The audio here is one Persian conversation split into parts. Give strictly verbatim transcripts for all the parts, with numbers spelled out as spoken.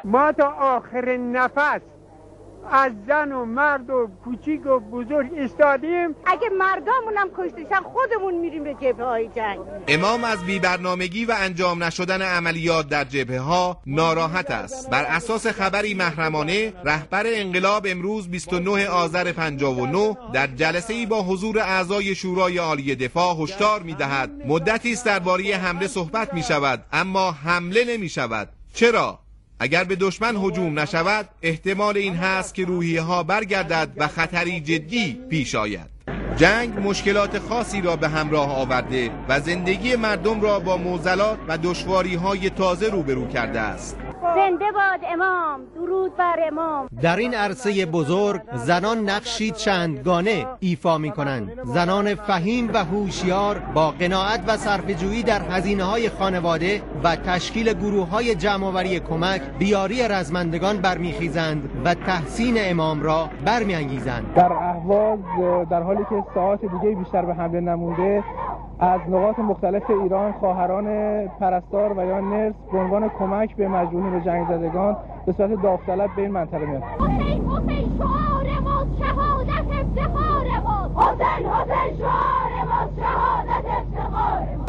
ما تا آخر نفس از زن و مرد و کوچیک و بزرگ استادیم. اگه مردامون هم کشتشن خودمون میریم به جبهه های جنگ. امام از بی‌برنامگی و انجام نشدن عملیات در جبهه ها ناراحت است. بر اساس خبری محرمانه رهبر انقلاب امروز بیست و نه آذر پنجاه و نه در جلسه‌ای با حضور اعضای شورای عالی دفاع هشدار می‌دهد مدتی است درباره حمله صحبت می‌شود اما حمله نمی‌شود. چرا؟ اگر به دشمن هجوم نشود احتمال این هست که روحیه ها برگردد و خطری جدی پیش آید. جنگ مشکلات خاصی را به همراه آورده و زندگی مردم را با معضلات و دشواری های تازه روبرو کرده است. زنده باد امام، درود بر امام. در این عرصه بزرگ زنان نقشی چندگانه ایفا می کنند. زنان فهیم و هوشیار با قناعت و صرفه‌جویی در هزینه‌های خانواده و تشکیل گروه‌های جمع‌آوری کمک بیاری رزمندگان برمیخیزند و تحسین امام را برمیانگیزند. در اهواز در حالی که ساعات دیگه بیشتر به حمله نمونده، از نقاط مختلف ایران خواهران پرستار و یا نرس به عنوان کمک به مجروحین جنگ زدگان به صورت داوطلب به این منطقه میاد. حسین حسین شعار ما، شهادت افتخار ما. حسین حسین شعار ما، شهادت افتخار ما.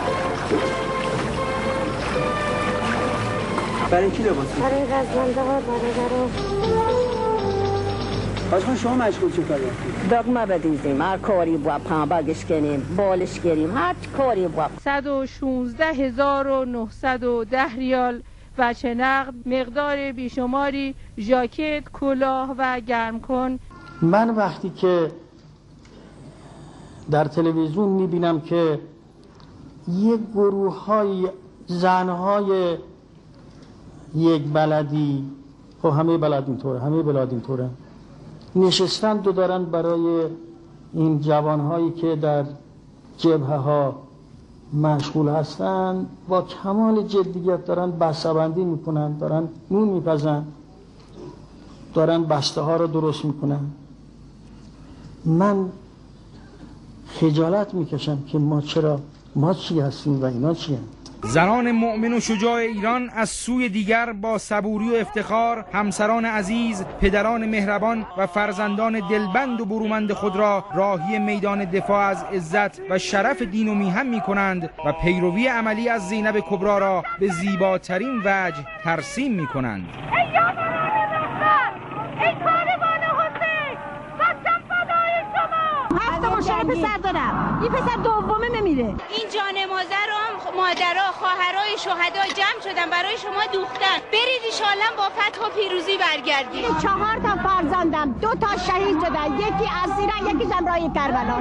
برای کی لباس؟ برای رزمنده ها، برادران. آشان شما مشغول چه کاری هستید؟ دگمه بدیزیم، هر کاری با پنبگش کنیم، بالش گیریم، هر کاری با. صد و شانزده هزار و نهصد و ده ریال وجه نقد، مقدار بیشماری ژاکت، کلاه و گرمکن. من وقتی که در تلویزیون میبینم که یک گروه های زنهای یک بلدی، خب همه بلد اینطوره، همه بلاد اینطوره، نشستند و دارن برای این جوانهایی که در جبهه ها مشغول هستن با کمال جدیت دارن بسته‌بندی میکنن، دارن نون میپزن، دارن بسته ها رو درست میکنن. من خجالت میکشم که ما چرا، ما چی هستیم و اینا چی هستیم. زنان مؤمن و شجاع ایران از سوی دیگر با صبوری و افتخار همسران عزیز، پدران مهربان و فرزندان دلبند و برومند خود را راهی میدان دفاع از عزت و شرف دین و میهن می کنند و پیروی عملی از زینب کبری را به زیباترین وجه ترسیم می کنند. ای یاران رهبر، ای کاروان حسین، قسم فدای شما. هفت ماشین پسر دارم، این پسر دومه نمیره. این جانمازه رو هم مادرها، خواهرای شهدا جمع شدن برای شما دوختن. برید انشالله با فتح و پیروزی برگردید. چهار تا فرزندم، دو تا شهید شدن، یکی اسیرن، یکی هم راه کربلا.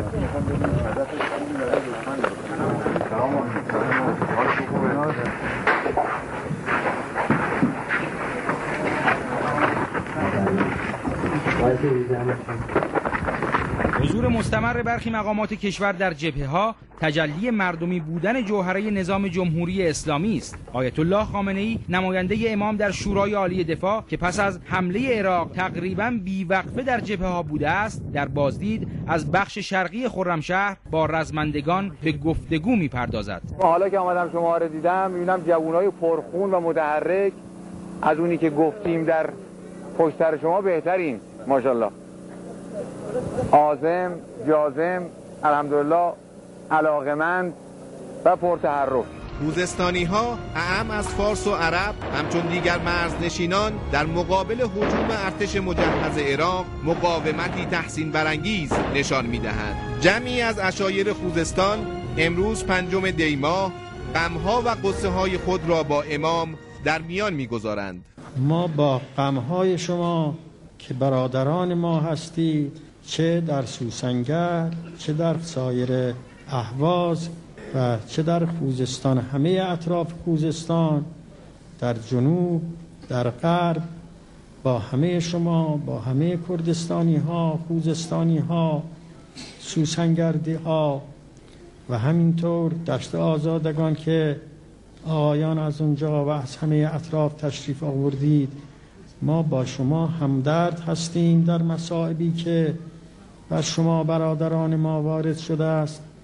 حضور مستمر برخی مقامات کشور در جبهه ها تجلی مردمی بودن جوهره نظام جمهوری اسلامی است. آیت الله خامنه‌ای نماینده امام در شورای عالی دفاع که پس از حمله عراق تقریباً بیوقفه در جبهه ها بوده است، در بازدید از بخش شرقی خرمشهر با رزمندگان به گفتگو می‌پردازد. حالا که آمدم شما رو دیدم می‌بینم جوانای پرخون و متحرک، از اونی که گفتیم در پشت سر شما بهترین، ماشاءالله. عازم، جازم، الحمدلله، علاقمند و پرتحرک. خوزستانی ها اعم از فارس و عرب همچون دیگر مرزنشینان در مقابل هجوم ارتش مجهز عراق مقاومتی تحسین برانگیز نشان می‌دهند. جمعی از عشایر خوزستان امروز پنجم دی ماه غم‌ها و غصه‌های خود را با امام در میان می‌گذارند. ما با غم‌های شما که برادران ما هستید، چه در سوسنگر، چه در سایر اهواز و چه در خوزستان، همه اطراف خوزستان، در جنوب، در غرب، با همه شما، با همه کردستانی ها، خوزستانی ها، سوسنگردی ها و همینطور دشت آزادگان که آقایان از اونجا و از همه اطراف تشریف آوردید، ما با شما همدرد هستیم در مصائبی که بر شما برادران ما وارد شده است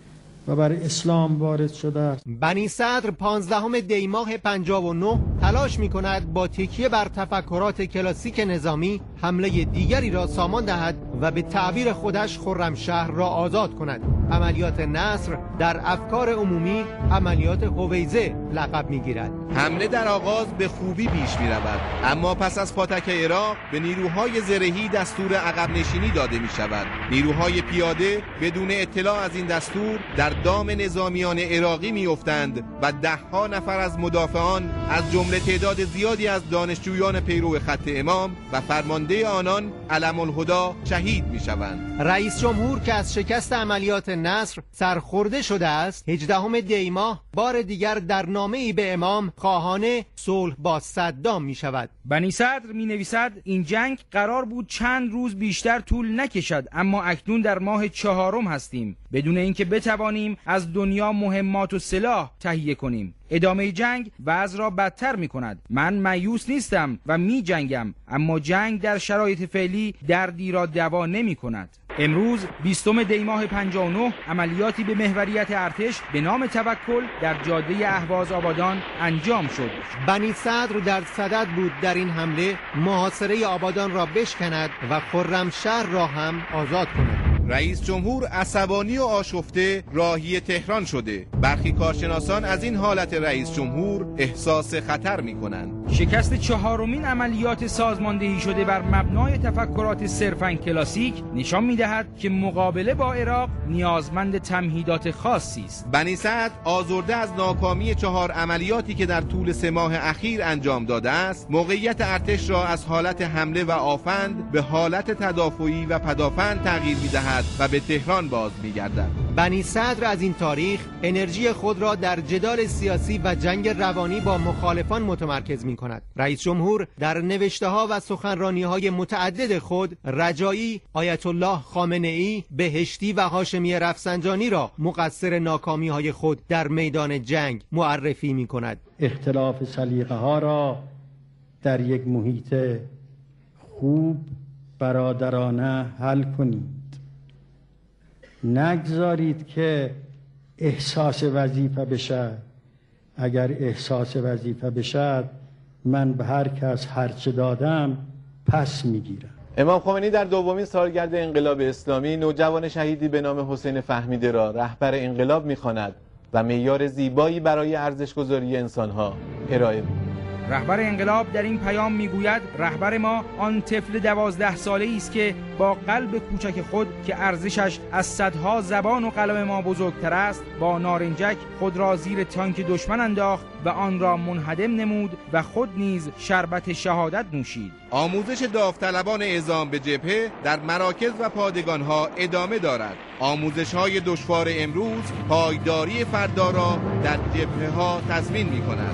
و بر اسلام وارد شده است. بنی صدر پانزدهم دی ماه پنجاه و نه تلاش می کند با تکیه بر تفکرات کلاسیک نظامی حمله دیگری را سامان دهد و به تعبیر خودش خرمشهر را آزاد کند. عملیات نصر در افکار عمومی عملیات هویزه لقب می گیرد. حمله در آغاز به خوبی پیش می رود، اما پس از پاتک عراق به نیروهای زرهی دستور عقب نشینی داده می شود. نیروهای پیاده بدون اطلاع از این دستور در دام نظامیان عراقی می افتند و ده ها نفر از مدافعان از جمله تعداد زیادی از دانشجویان پیرو خط امام و فرمانده آنان علم الهدا شهید می شوند. رئیس جمهور که از شکست عملیات نصر سرخورده شده است، هجدهم دی ماه بار دیگر در نامه‌ای به امام خواهان صلح با صدام می شود. بنی صدر می نویسد این جنگ قرار بود چند روز بیشتر طول نکشد، اما اکنون در ماه چهارم هستیم بدون اینکه بتوانیم از دنیا مهمات و سلاح تهیه کنیم. ادامه جنگ وضع را بدتر می کند. من مایوس نیستم و می جنگم، اما جنگ در شرایط فعلی دردی را دوا نمی کند. امروز بیستم دی ماه پنجاه و نه عملیاتی به محوریت ارتش به نام توکل در جاده اهواز آبادان انجام شد. بنی صدر در صدد بود در این حمله محاصره آبادان را بشکند و خرمشهر را هم آزاد کند. رئیس جمهور عصبانی و آشفته راهی تهران شده. برخی کارشناسان از این حالت رئیس جمهور احساس خطر می کنند. شکست چهارمین عملیات سازماندهی شده بر مبنای تفکرات صرفاً کلاسیک نشان می دهد که مقابله با عراق نیازمند تمهیدات خاصی است. بنی صدر آزرده از ناکامی چهار عملیاتی که در طول سه ماه اخیر انجام داده است، موقعیت ارتش را از حالت حمله و آفند به حالت تدافعی و پدافند تغییر می دهد و به تهران باز می‌گردد. بنی صدر از این تاریخ انرژی خود را در جدال سیاسی و جنگ روانی با مخالفان متمرکز می‌کند. رئیس جمهور در نوشته‌ها و سخنرانی‌های متعدد خود رجایی آیت الله خامنه‌ای، بهشتی و هاشمی رفسنجانی را مقصر ناکامی‌های خود در میدان جنگ معرفی می‌کند. اختلاف سلیقه‌ها را در یک محیط خوب برادرانه حل کنید. نگذارید که احساس وظیفه بشه. اگر احساس وظیفه بشه من به هر کس هرچه دادم پس میگیرم. امام خمینی در دومین سالگرد انقلاب اسلامی نوجوان شهیدی به نام حسین فهمیده را رهبر انقلاب میخواند و معیار زیبایی برای ارزش‌گذاری انسانها ارائه می‌کند. رهبر انقلاب در این پیام میگوید رهبر ما آن طفل دوازده ساله‌ای است که با قلب کوچک خود که ارزشش از صدها زبان و قلم ما بزرگتر است، با نارنجک خود را زیر تانک دشمن انداخت و آن را منهدم نمود و خود نیز شربت شهادت نوشید. آموزش داوطلبان اعزام به جبهه در مراکز و پادگان‌ها ادامه دارد. آموزش‌های دشوار امروز پایداری فردا را در جبهه‌ها تضمین می‌کند.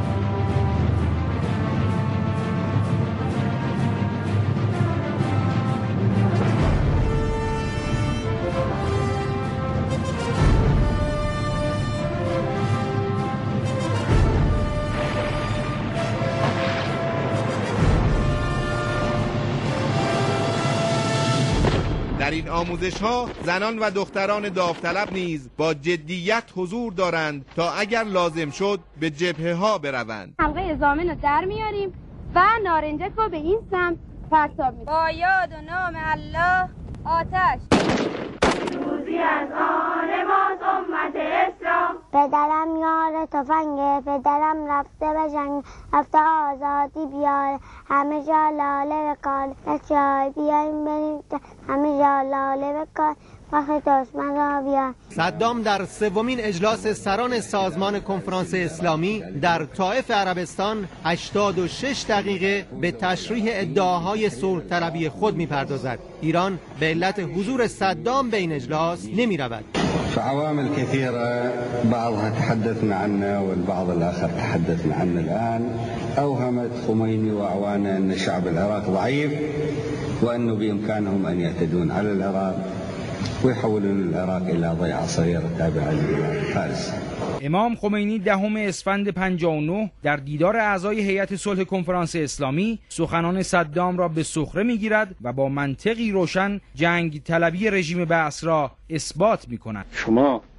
در این آموزش‌ها زنان و دختران داوطلب نیز با جدیت حضور دارند تا اگر لازم شد به جبهه‌ها بروند. حلقه اعزامی رو در میاریم و نارنجک رو به این سمت پرتاب می‌کنیم. با یاد و نام الله آتش. روزی از آن ماست امت اسلام. پدرم یار تفنگه، پدرم رفته به جنگ، رفته آزادی بیاره، همه جا لاله بکار، بچه‌های بیایم بریم همه جا لاله بکار، وقتی دشمن را بیار. صدام در سومین اجلاس سران سازمان کنفرانس اسلامی در طائف عربستان هشتاد و شش دقیقه به تشریح ادعاهای صلح طلبی خود می‌پردازد. ایران به علت حضور صدام به این اجلاس نمی‌رود. فعوامل كثيرة بعضها تحدثنا عنها والبعض الآخر تحدثنا عنها الآن أوهمت خميني وأعوانه أن شعب العراق ضعيف وأنه بإمكانهم أن يعتدون على العراق ويحولون العراق إلى ضيعة صغيرة تابعة لفارس. امام خمینی دهم اسفند پنجاه و نه در دیدار اعضای هیئت صلح کنفرانس اسلامی سخنان صدام را به سخره میگیرد و با منطقی روشن جنگ طلبی رژیم بعث را اثبات میکند. شما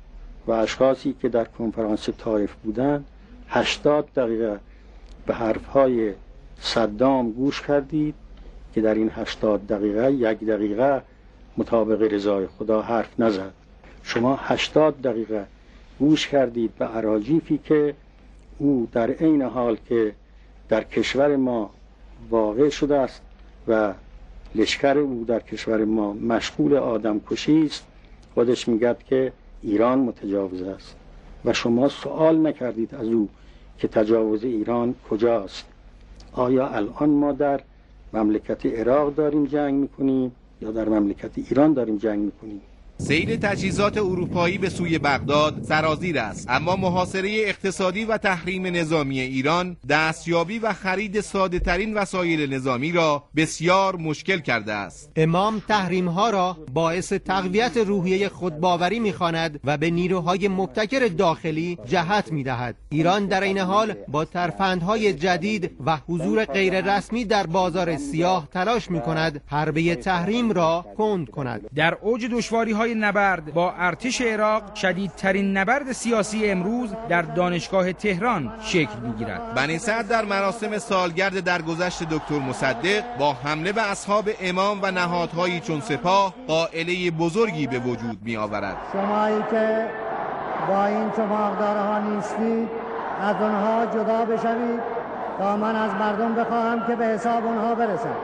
و اشخاصی که در کنفرانس طایف بودند هشتاد دقیقه به حرفهای صدام گوش کردید که در این هشتاد دقیقه یک دقیقه مطابق رضای خدا حرف نزد. شما هشتاد دقیقه گوش کردید به اراجیفی که او در عین حال که در کشور ما واقع شده است و لشکر او در کشور ما مشغول آدم کشی است، خودش میگد که ایران متجاوز است و شما سوال نکردید از او که تجاوز ایران کجاست. آیا الان ما در مملکت عراق داریم جنگ میکنیم یا در مملکت ایران داریم جنگ میکنیم؟ سیل تجهیزات اروپایی به سوی بغداد سرازیر است، اما محاصره اقتصادی و تحریم نظامی ایران دستیابی و خرید ساده ترین وسایل نظامی را بسیار مشکل کرده است. امام تحریم ها را باعث تقویت روحیه خودباوری می‌خواند و به نیروهای مبتکر داخلی جهت می‌دهد. ایران در این حال با ترفندهای جدید و حضور غیر رسمی در بازار سیاه تلاش می‌کند حربه تحریم را کند کند. در اوج دشواری‌های نبرد با ارتش عراق شدیدترین نبرد سیاسی امروز در دانشگاه تهران شکل می‌گیرد. بنی صدر در مراسم سالگرد درگذشت دکتر مصدق با حمله به اصحاب امام و نهادهایی چون سپاه قائله بزرگی به وجود می‌آورد. شمایی که با این چماقدارها نیستید از آنها جدا بشوید تا من از مردم بخواهم که به حساب آنها برسم.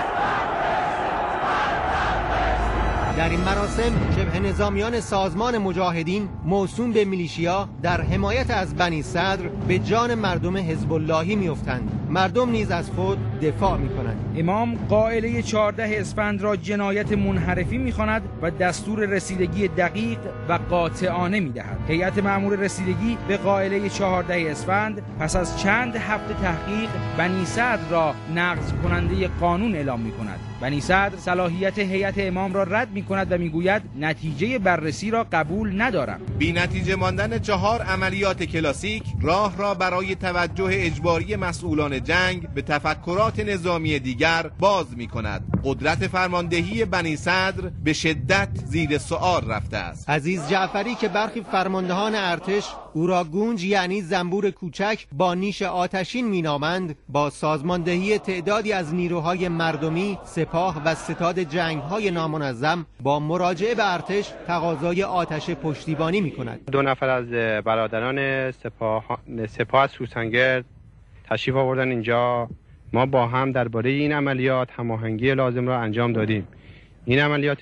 در این مراسم شبه نظامیان سازمان مجاهدین موسوم به میلیشیا در حمایت از بنی صدر به جان مردم حزب اللهی میافتند. مردم نیز از خود دفاع میکنند. امام قائله چهاردهم اسفند را جنایت منحرفی میخواند و دستور رسیدگی دقیق و قاطعانه میدهد. هیئت مأمور رسیدگی به قائله چهاردهم اسفند پس از چند هفته تحقیق بنی صدر را نقض کننده قانون اعلام میکند. بنی صدر صلاحیت هیئت امام را رد میکند و میگوید نتیجه بررسی را قبول ندارم. بی نتیجه ماندن چهار عملیات کلاسیک راه را برای توجه اجباری مسئولان جنگ به تفکرات نظامی دیگر باز میکند. قدرت فرماندهی بنی صدر به شدت زیر سوال رفته است. عزیز جعفری که برخی فرماندهان ارتش او را گونج یعنی زنبور کوچک با نیش آتشین مینامند، با سازماندهی تعدادی از نیروهای مردمی، سپاه و ستاد جنگ‌های نامنظم با مراجعه به ارتش تقاضای آتش پشتیبانی می‌کند. دو نفر از برادران سپاه سپاه از سوسنگرد تشریف آوردن اینجا. ما با هم درباره این عملیات هماهنگی لازم را انجام دادیم. این عملیات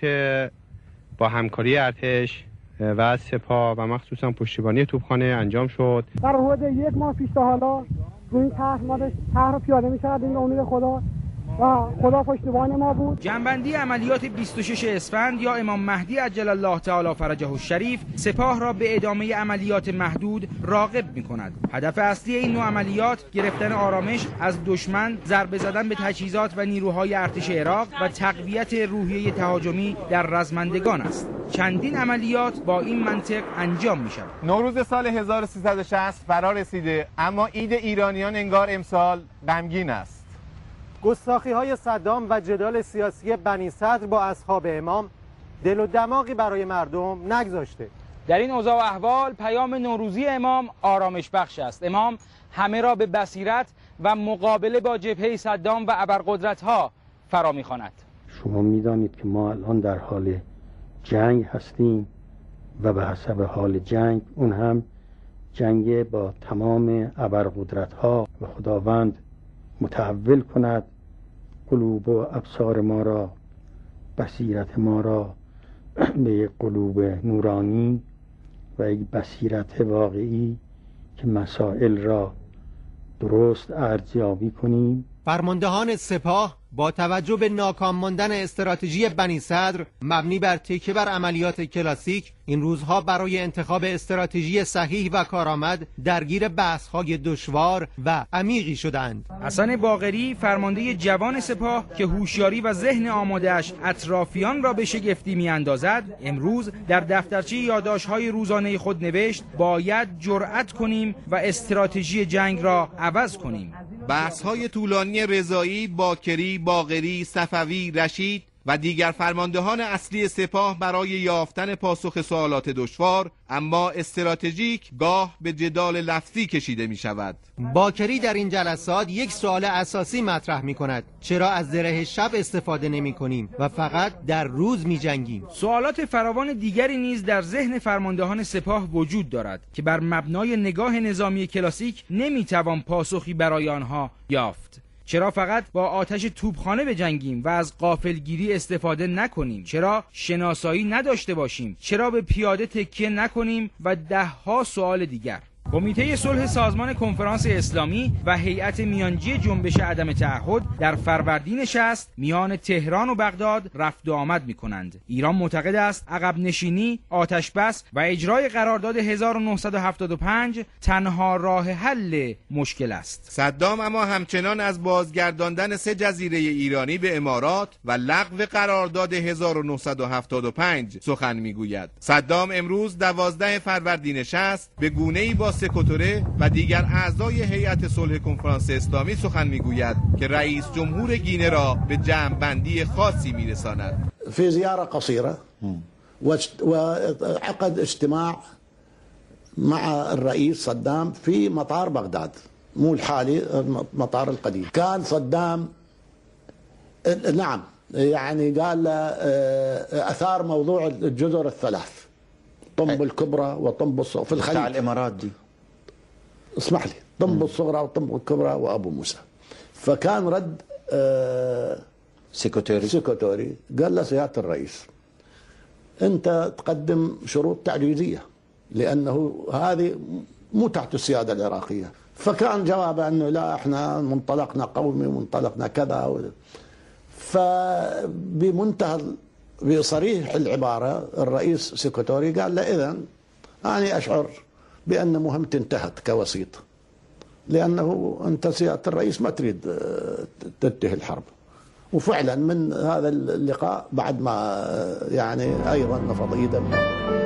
با همکاری ارتش و سپاه و مخصوصا پشتیبانی توپخانه انجام شد. در حدود یک ماه پیش تا حالا روی طرح ما طرح پیاده می‌کردیم به امید خدا و خدا پشتیبان ما بود. جنبندی عملیات بیست و شش اسفند یا امام مهدی عجل الله تعالی فرجه الشریف سپاه را به ادامه عملیات محدود راغب می‌کند. هدف اصلی این نوع عملیات گرفتن آرامش از دشمن، ضربه زدن به تجهیزات و نیروهای ارتش عراق و تقویت روحیه تهاجمی در رزمندگان است. چندین عملیات با این منطق انجام می‌شود. نوروز سال هزار و سیصد و شصت فرا رسیده، اما عید ایرانیان انگار امسال غمگین است. گستاخی‌های صدام و جدال سیاسی بنی صدر با اصحاب امام دل و دماغی برای مردم نگذاشته. در این اوضاع و احوال پیام نوروزی امام آرامش بخش است. امام همه را به بصیرت و مقابله با جبهه صدام و ابرقدرت‌ها فرا می‌خواند. شما می‌دانید که ما الان در حال جنگ هستیم و به حسب حال جنگ اون هم جنگ با تمام ابرقدرت‌ها و خداوند متحول کند قلوب و ابصار ما را، بصیرت ما را به یک قلوب نورانی و یک بصیرت واقعی که مسائل را درست ارزیابی کنیم. فرماندهان سپاه با توجه به ناکام ماندن استراتژی بنی صدر مبنی بر تکیه بر عملیات کلاسیک این روزها برای انتخاب استراتژی صحیح و کارآمد درگیر بحث‌های دشوار و عمیقی شدند. حسن باقری فرمانده جوان سپاه که هوشیاری و ذهن آماده‌اش اطرافیان را به شگفتی می‌اندازد، امروز در دفترچه یادداشت‌های روزانه خود نوشت باید جرأت کنیم و استراتژی جنگ را عوض کنیم. بحث‌های طولانی رضایی، باکری، باقری، صفوی، رشید و دیگر فرماندهان اصلی سپاه برای یافتن پاسخ سوالات دشوار اما استراتژیک گاه به جدال لفظی کشیده می شود. باکری در این جلسات یک سوال اساسی مطرح می کند: چرا از زره شب استفاده نمی کنیم و فقط در روز می جنگیم؟ سوالات فراوان دیگری نیز در ذهن فرماندهان سپاه وجود دارد که بر مبنای نگاه نظامی کلاسیک نمی توان پاسخی برای آنها یافت. چرا فقط با آتش توپخانه بجنگیم و از غافلگیری استفاده نکنیم؟ چرا شناسایی نداشته باشیم؟ چرا به پیاده تکیه نکنیم؟ و ده ها سوال دیگر. کمیته صلح سازمان کنفرانس اسلامی و هیئت میانجی جنبش عدم تعهد در فروردین شصت میان تهران و بغداد رفت و آمد می کنند. ایران معتقد است عقب نشینی، آتش بس و اجرای قرارداد هزار و نهصد و هفتاد و پنج تنها راه حل مشکل است. صدام اما همچنان از بازگرداندن سه جزیره ایرانی به امارات و لغو قرارداد هزار و نهصد و هفتاد و پنج سخن میگوید. صدام امروز دوازده فروردین شصت به گونه‌ای با سکوتوره و دیگر اعضای هیئت صلح کنفرانس اسلامی سخن میگوید که رئیس جمهور گینه را به جمع‌بندی خاصی میرساند. في زيارة قصيرة وعقد اجتماع مع الرئيس صدام في مطار بغداد، مو الحالي، مطار القديم. كان صدام نعم يعني قال أثار موضوع الجزر الثلاث، طنب الكبرى وطنب الصغرى في الخليج. بتاع الإمارات دي. اسمح لي، طنب الصغرى وطنب الكبرى وأبو موسى. فكان رد آه سيكوتوري سيكوتوري قال له سيادة الرئيس أنت تقدم شروط تعجيزية لأنه هذه مو تحت السيادة العراقية. فكان جوابه أنه لا احنا منطلقنا قومي ومنطلقنا كذا. فبمنتهى بصريح العبارة الرئيس سيكوتوري قال له إذن أنا أشعر بأن مهمتي انتهت كوسيط، لأنه أنت سيادة الرئيس ما تريد تنتهي الحرب. وفعلا من هذا اللقاء بعد ما يعني أيضا نفض إيده.